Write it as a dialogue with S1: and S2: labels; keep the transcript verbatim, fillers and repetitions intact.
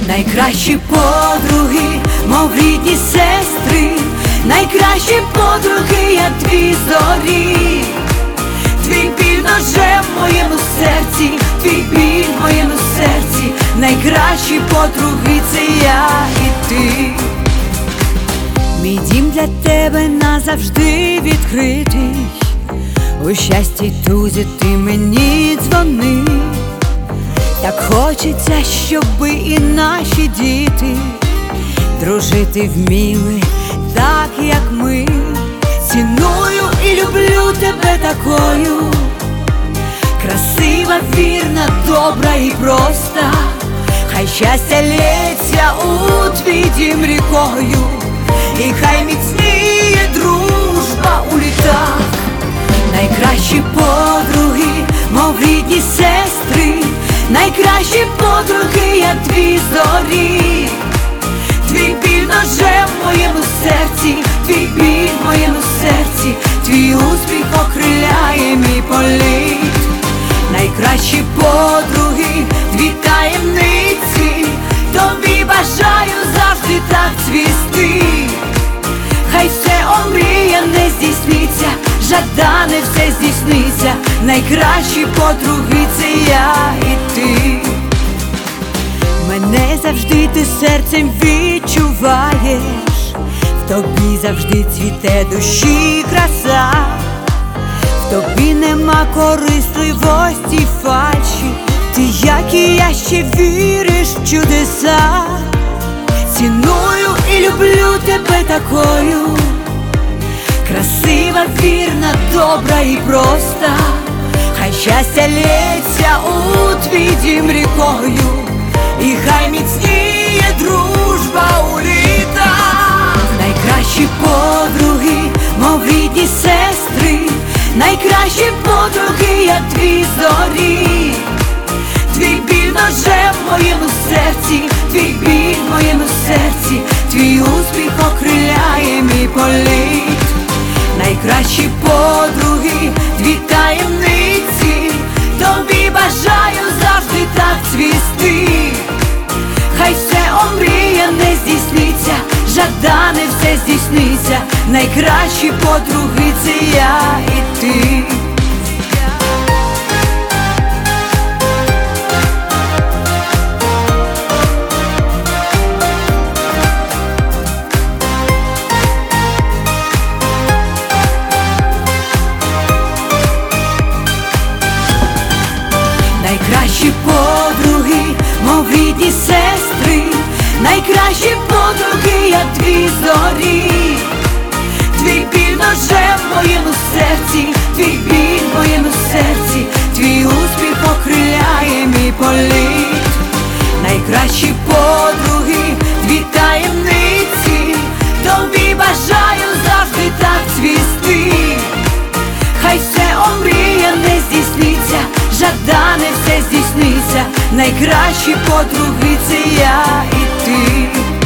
S1: Найкращі подруги, мов рідні сестри, найкращі подруги, як дві зорі. Твій біль ножем в моєму серці, твій біль в моєму серці, найкращі подруги — це я і ти. Мій дім для тебе назавжди відкритий, у щасті й тузі ти мені дзвони. Так хочеться, щоби і наші діти дружити вміли, так як ми. Ціную і люблю тебе такою, красива, вірна, добра і проста. Хай щастя лється у твій дім рікою, і хай міцніє дружба у літах. Найкращі подруги, мов рідні сестри, найкращі подруги, як дві зорі. Твій біль ножем в моєму серці, твій біль в моєму серці, твій успіх окриляє мій політ. Найкращі подруги, дві таємниці, тобі бажаю завжди так цвісти. Хай все омріяне здійсниться, жадане все здійсниться, найкращі подруги — це я і ти. Мене завжди ти серцем відчуваєш, в тобі завжди цвіте душі краса, в тобі нема корисливості, фальші, ти, як і я, ще віриш в чудеса. Ціную і люблю тебе такою, красива, вірна, добра і проста. Хай щастя лється у твій дім рікою, і хай міцніє дружба у літах. Найкращі подруги, мов рідні сестри, найкращі подруги, як дві зорі. Твій біль ножем в моєму серці, твій біль в моєму серці, твій успіх окриляє мій політ. Найкращі подруги, дві таємниці, тобі бажаю завжди так цвісти. Хай все омріяне здійсниться, жадане все здійсниться, найкращі подруги — це я і ти. Найкращі подруги, мов рідні сестри, найкращі подруги, як дві зорі. Твій біль ножем в моєму серці, твій біль в моєму серці, твій успіх окриляє мій політ. Найкращі подруги, дві таємниці, тобі бажаю завжди так цвісти. Хай все омріяне здійсниться, жадане все здійсниться, найкращі подруги — це я і ти.